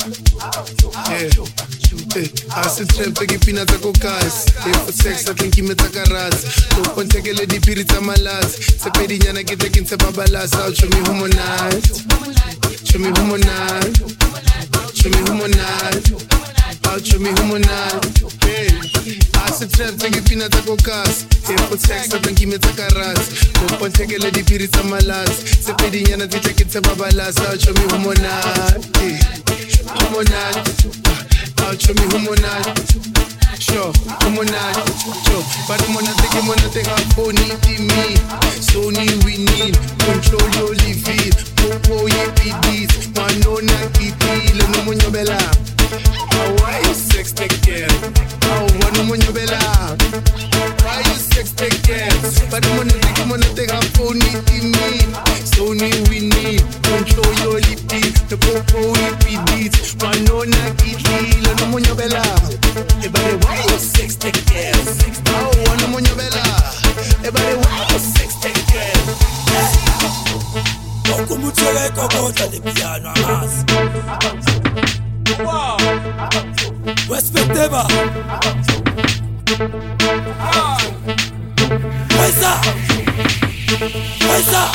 asitrempe kipina tsako kasi for sex atlenkimetsakarasi lopontekele dipiri tsa malasi tsepedinyana ke tle ke ntshe babalasi ao show me who monate show me who monate show me who monate ao show me who monate asitrempe kipina tsako kasi for sex atlenkimetsakarasi lopontekele dipiri tsa malasi tsepedinyana ke tle ke ntshe babalasi ao show me who monate who monate show me who monate, sure, who monate, sure. But monate have phony me, Sony we need, control your living, popo yipidis, manona kiti, le no monyo bella. Why you sex take care? Wano monyo bella. Why you sex take care? But monate have phony me, Sony we need, control your living, the popo yipidis, manona kiti. Monyo bella, everybody why you sex take care? Oh, one monyo bella, everybody why you sex take care? Poco mucho de cocota de piano amas. Wow, respecteba. Paisa, paisa.